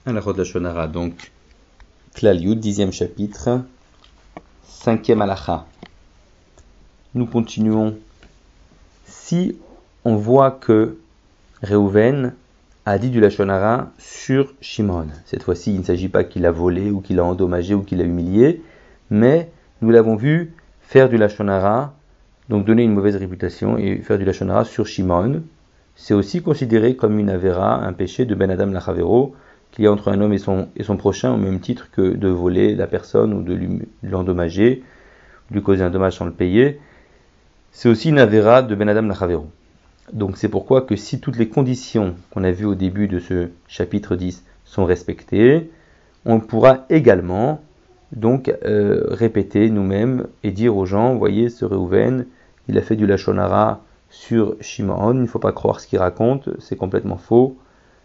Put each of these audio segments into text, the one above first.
Halachot Lashon Hara, donc Klal Yud, 10e chapitre, 5e halacha. Nous continuons. Si on voit que Reuven a dit du Lashon Hara sur Shimon, cette fois-ci il ne s'agit pas qu'il a volé ou qu'il a endommagé ou qu'il a humilié, mais nous l'avons vu faire du Lashon Hara, donc donner une mauvaise réputation et faire du Lashon Hara sur Shimon. C'est aussi considéré comme une avéra, un péché de Ben Adam Lachavero, qu'il y a entre un homme et son prochain, au même titre que de voler la personne ou de l'endommager, de lui causer un dommage sans le payer. C'est aussi une avéra de Ben Adam Lachavero. Donc c'est pourquoi que si toutes les conditions qu'on a vues au début de ce chapitre 10 sont respectées, on pourra également donc répéter nous-mêmes et dire aux gens, voyez ce Reuven, il a fait du Lashon Hara sur Shimon, il ne faut pas croire ce qu'il raconte, c'est complètement faux.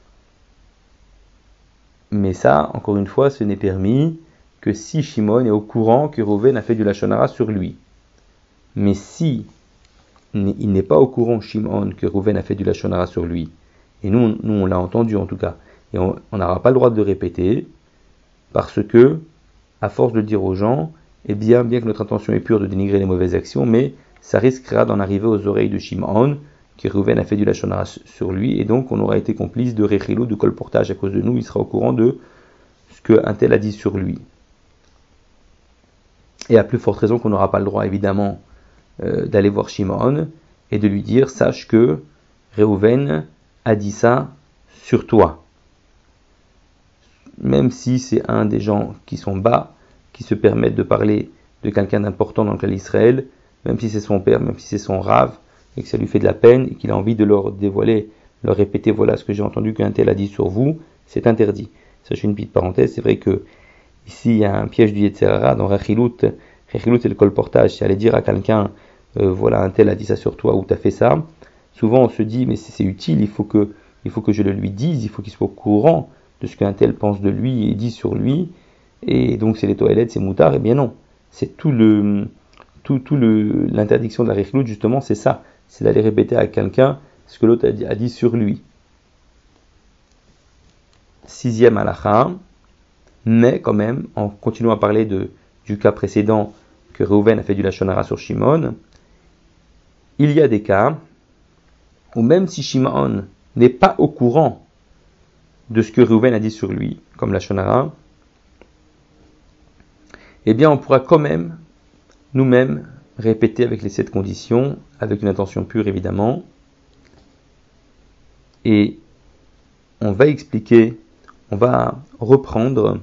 Mais ça, encore une fois, ce n'est permis que si Shimon est au courant que Reuven a fait du Lashon Hara sur lui. Mais si il n'est pas au courant, Shimon, que Reuven a fait du Lashon Hara sur lui, et nous on l'a entendu en tout cas, et on n'aura pas le droit de le répéter, parce que, à force de le dire aux gens, eh bien que notre intention est pure de dénigrer les mauvaises actions, mais ça risquera d'en arriver aux oreilles de Shimon, que Reuven a fait du Lashon Hara sur lui, et donc on aura été complice de Rechilou, de colportage à cause de nous, il sera au courant de ce qu'un tel a dit sur lui. Et à plus forte raison qu'on n'aura pas le droit, évidemment, d'aller voir Shimon, et de lui dire, sache que Reuven a dit ça sur toi. Même si c'est un des gens qui sont bas, qui se permettent de parler de quelqu'un d'important dans le clan d'Israël, même si c'est son père, même si c'est son rave, et que ça lui fait de la peine, et qu'il a envie de leur dévoiler, leur répéter, voilà ce que j'ai entendu qu'un tel a dit sur vous, c'est interdit. Ça, je fais une petite parenthèse, c'est vrai que ici il y a un piège du Yetzer Hara dans Rechilut c'est le colportage, c'est aller dire à quelqu'un, voilà un tel a dit ça sur toi ou t'as fait ça. Souvent on se dit, mais c'est utile, il faut que je le lui dise, il faut qu'il soit au courant de ce qu'un tel pense de lui et dit sur lui, et donc c'est les toilettes, c'est moutard, et bien non, c'est l'interdiction de la Rechilut, justement, c'est ça, c'est d'aller répéter à quelqu'un ce que l'autre a dit sur lui. 6e halacha, mais quand même, en continuant à parler du cas précédent que Reuven a fait du Lashon Hara sur Shimon, il y a des cas où même si Shimon n'est pas au courant de ce que Reuven a dit sur lui, comme Lashon Hara, eh bien on pourra quand même nous-mêmes répéter avec les 7 conditions, avec une intention pure évidemment, et on va expliquer, on va reprendre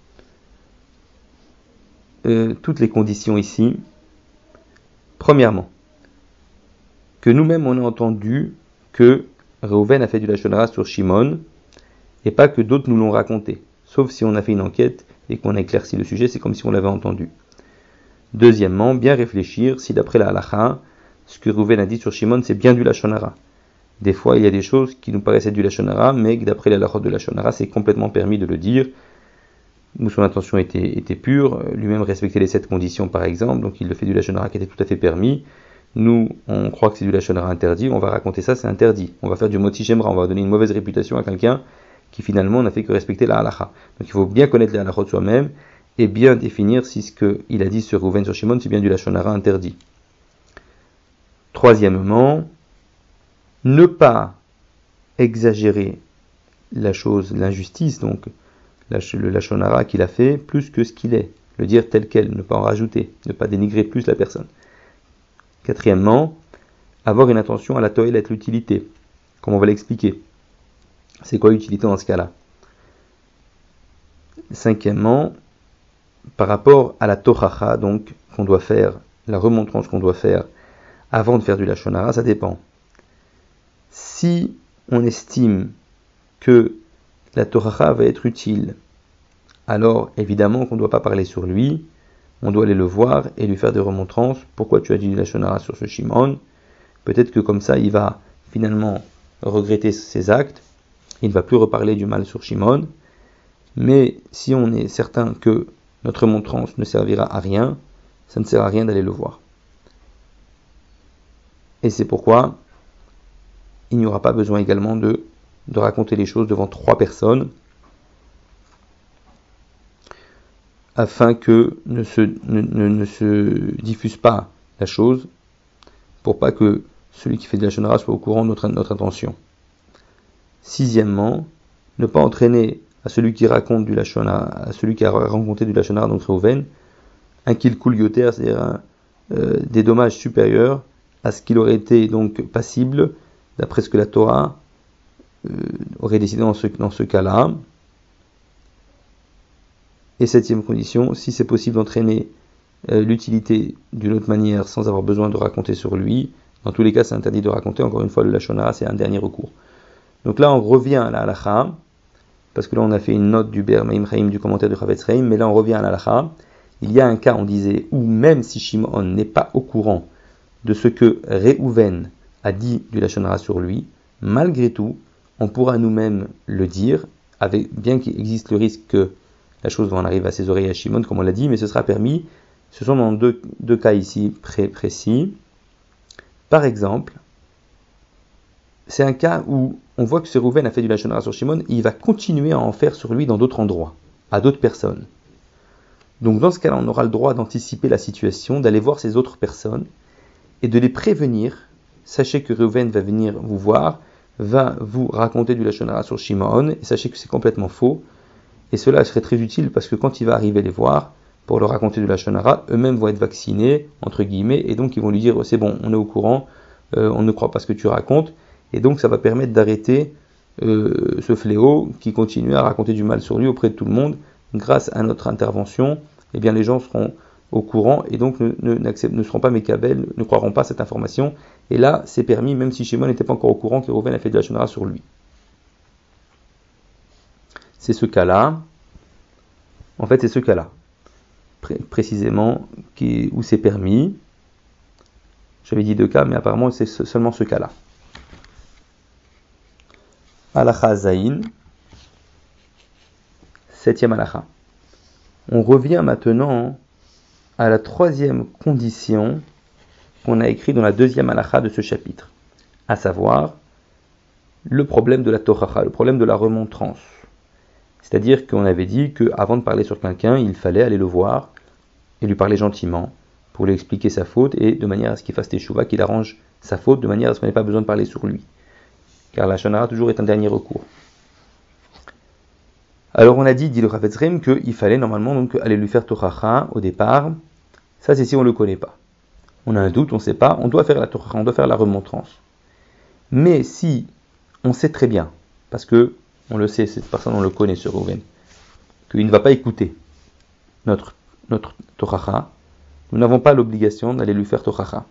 toutes les conditions ici. Premièrement, que nous-mêmes on a entendu que Reuven a fait du Lashon Hara sur Shimon, et pas que d'autres nous l'ont raconté. Sauf si on a fait une enquête et qu'on a éclairci le sujet, c'est comme si on l'avait entendu. Deuxièmement, bien réfléchir si d'après la halacha, ce que Reuven a dit sur Shimon, c'est bien du Lashon Hara. Des fois, il y a des choses qui nous paraissent être du Lashon Hara, mais que d'après la halachot de Lashon Hara, c'est complètement permis de le dire, où son intention était pure, lui-même respectait les 7 conditions par exemple, donc il le fait du Lashon Hara qui était tout à fait permis. Nous, on croit que c'est du Lashon Hara interdit, on va raconter ça, c'est interdit. On va faire du moti shemra, on va donner une mauvaise réputation à quelqu'un qui finalement n'a fait que respecter la halacha. Donc il faut bien connaître la halachot de soi-même et bien définir si ce qu'il a dit sur Reuven sur Shimon, c'est bien du Lashon Hara interdit. Troisièmement, ne pas exagérer la chose, l'injustice, donc le Lashon Hara qu'il a fait, plus que ce qu'il est. Le dire tel quel, ne pas en rajouter, ne pas dénigrer plus la personne. Quatrièmement, avoir une attention à la toilette, l'utilité, comme on va l'expliquer. C'est quoi l'utilité dans ce cas-là? Cinquièmement, par rapport à la tochacha, donc, qu'on doit faire, la remontrance qu'on doit faire avant de faire du Lashon Hara, ça dépend. Si on estime que la tochacha va être utile, alors évidemment qu'on ne doit pas parler sur lui, on doit aller le voir et lui faire des remontrances. Pourquoi tu as dit du Lashon Hara sur ce Shimon? Peut-être que comme ça, il va finalement regretter ses actes, il ne va plus reparler du mal sur Shimon, mais si on est certain que notre remontrance ne servira à rien, ça ne sert à rien d'aller le voir. Et c'est pourquoi il n'y aura pas besoin également de raconter les choses devant 3 personnes, afin que ne se diffuse pas la chose, pour pas que celui qui fait de la Lachon Hara soit au courant de notre intention. Sixièmement, ne pas entraîner à celui qui raconte du Lachon Hara, à celui qui a raconté du Lachon Hara, donc Réhouven, un kilkul yoter, c'est-à-dire des dommages supérieurs à ce qu'il aurait été donc passible, d'après ce que la Torah aurait décidé dans ce cas-là. Et septième condition, si c'est possible d'entraîner l'utilité d'une autre manière sans avoir besoin de raconter sur lui, dans tous les cas c'est interdit de raconter. Encore une fois, le Lachon Hara c'est un dernier recours. Donc là on revient à la halakha, parce que là on a fait une note du Ber Meim Chaim, du commentaire de Chavetz Chaim, mais là on revient à la halakha. Il y a un cas, on disait, où même si Shimon n'est pas au courant de ce que Réhouven a dit du Lachon Hara sur lui, malgré tout, on pourra nous-mêmes le dire, bien qu'il existe le risque que la chose va en arriver à ses oreilles à Shimon, comme on l'a dit, mais ce sera permis. Ce sont dans deux cas ici précis. Par exemple, c'est un cas où on voit que ce Réhouven a fait du Lachon Hara sur Shimon, et il va continuer à en faire sur lui dans d'autres endroits, à d'autres personnes. Donc dans ce cas-là, on aura le droit d'anticiper la situation, d'aller voir ces autres personnes et de les prévenir. Sachez que Réhouven va venir vous voir, va vous raconter du Lachon Hara sur Shimon, et sachez que c'est complètement faux. Et cela serait très utile parce que quand il va arriver les voir, pour leur raconter du Lachon Hara, eux-mêmes vont être vaccinés, entre guillemets, et donc ils vont lui dire c'est bon, on est au courant, on ne croit pas ce que tu racontes, et donc ça va permettre d'arrêter ce fléau qui continue à raconter du mal sur lui auprès de tout le monde. Grâce à notre intervention, eh bien les gens seront au courant et donc ne seront pas mécabels, ne croiront pas cette information. Et là, c'est permis, même si Shimon n'était pas encore au courant que Réhouven a fait de la Lachon Hara sur lui. C'est ce cas-là. En fait, c'est ce cas-là, précisément, où c'est permis. J'avais dit deux cas, mais apparemment, c'est seulement ce cas-là. Halakha Zayin. Septième halakha. On revient maintenant à la troisième condition qu'on a écrite dans la deuxième halakha de ce chapitre, à savoir le problème de la tochacha, le problème de la remontrance. C'est-à-dire qu'on avait dit qu'avant de parler sur quelqu'un, il fallait aller le voir et lui parler gentiment pour lui expliquer sa faute et de manière à ce qu'il fasse teshuva, qu'il arrange sa faute de manière à ce qu'on n'ait pas besoin de parler sur lui. Car la Lachon Hara toujours est un dernier recours. Alors on a dit le Chavetz Chaim, qu'il fallait normalement donc aller lui faire tochacha au départ. Ça c'est si on ne le connaît pas. On a un doute, on ne sait pas, on doit faire la tochacha, on doit faire la remontrance. Mais si on sait très bien, parce que on le sait, cette personne on le connaît sur Réhouven, qu'il ne va pas écouter notre tochacha, nous n'avons pas l'obligation d'aller lui faire tochacha.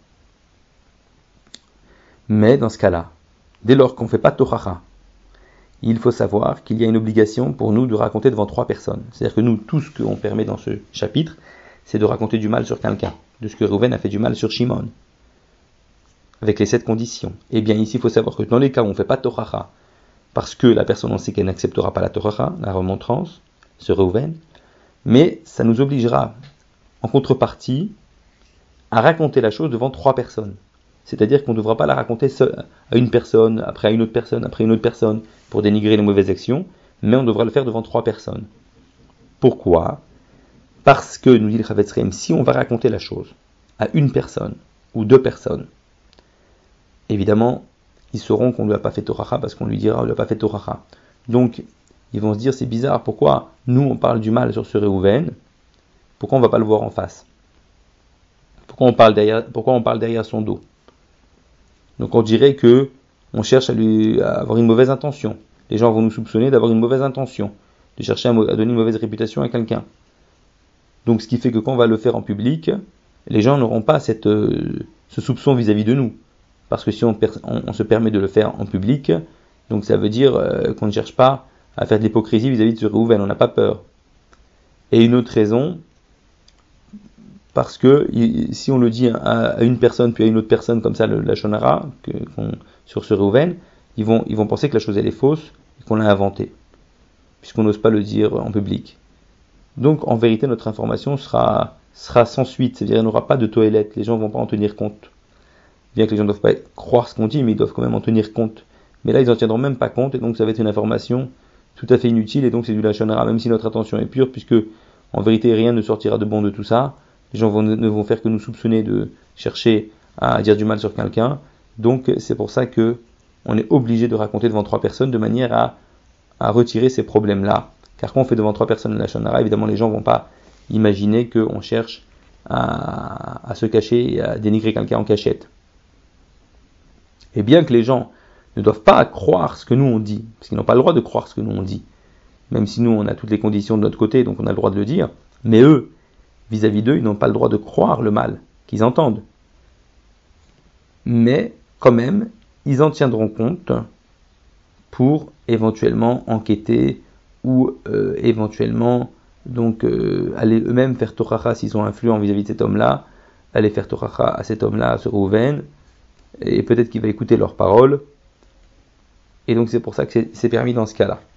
Mais dans ce cas-là, dès lors qu'on ne fait pas tochacha, il faut savoir qu'il y a une obligation pour nous de raconter devant trois personnes. C'est-à-dire que nous, tout ce qu'on permet dans ce chapitre, c'est de raconter du mal sur quelqu'un, de ce que Réhouven a fait du mal sur Shimon, avec les 7 conditions. Et bien ici, il faut savoir que dans les cas où on ne fait pas tochacha, parce que la personne on sait qu'elle n'acceptera pas la tochacha, la remontrance, ce Réhouven, mais ça nous obligera, en contrepartie, à raconter la chose devant trois personnes. C'est-à-dire qu'on ne devra pas la raconter à une personne, après à une autre personne, après une autre personne, pour dénigrer les mauvaises actions, mais on devra le faire devant trois personnes. Pourquoi ? Parce que, nous dit le Chavetz Chaim, si on va raconter la chose à une personne ou deux personnes, évidemment, ils sauront qu'on ne lui a pas fait tochacha parce qu'on lui dira on ne lui a pas fait tochacha. Donc, ils vont se dire c'est bizarre, pourquoi nous on parle du mal sur ce Réhouven, pourquoi on ne va pas le voir en face ? Pourquoi on parle derrière son dos ? Donc on dirait que on cherche à avoir une mauvaise intention. Les gens vont nous soupçonner d'avoir une mauvaise intention, de chercher à donner une mauvaise réputation à quelqu'un. Donc ce qui fait que quand on va le faire en public, les gens n'auront pas ce soupçon vis-à-vis de nous. Parce que si on se permet de le faire en public, donc ça veut dire qu'on ne cherche pas à faire de l'hypocrisie vis-à-vis de ce Réhouven, on n'a pas peur. Et une autre raison, parce que si on le dit à une personne puis à une autre personne comme ça, la Lachon Hara sur ce Réhouven, ils vont penser que la chose elle est fausse et qu'on l'a inventée, puisqu'on n'ose pas le dire en public. Donc en vérité notre information sera sans suite, c'est-à-dire il n'y aura pas de toilette, les gens ne vont pas en tenir compte. Bien que les gens ne doivent pas croire ce qu'on dit, mais ils doivent quand même en tenir compte. Mais là ils n'en tiendront même pas compte et donc ça va être une information tout à fait inutile et donc c'est du Lachon Hara, même si notre attention est pure, puisque En vérité, rien ne sortira de bon de tout ça. Les gens ne vont faire que nous soupçonner de chercher à dire du mal sur quelqu'un. Donc, c'est pour ça que on est obligé de raconter devant 3 personnes de manière à retirer ces problèmes-là. Car quand on fait devant 3 personnes la shonara, évidemment, les gens vont pas imaginer qu'on cherche à se cacher et à dénigrer quelqu'un en cachette. Et bien que les gens ne doivent pas croire ce que nous on dit, parce qu'ils n'ont pas le droit de croire ce que nous on dit, même si nous on a toutes les conditions de notre côté, donc on a le droit de le dire, mais eux, vis-à-vis d'eux, ils n'ont pas le droit de croire le mal qu'ils entendent. Mais, quand même, ils en tiendront compte pour éventuellement enquêter ou éventuellement aller eux-mêmes faire toracha s'ils sont influents vis-à-vis de cet homme-là, aller faire toracha à cet homme-là, à ce Rouven, et peut-être qu'il va écouter leurs paroles, et donc c'est pour ça que c'est permis dans ce cas-là.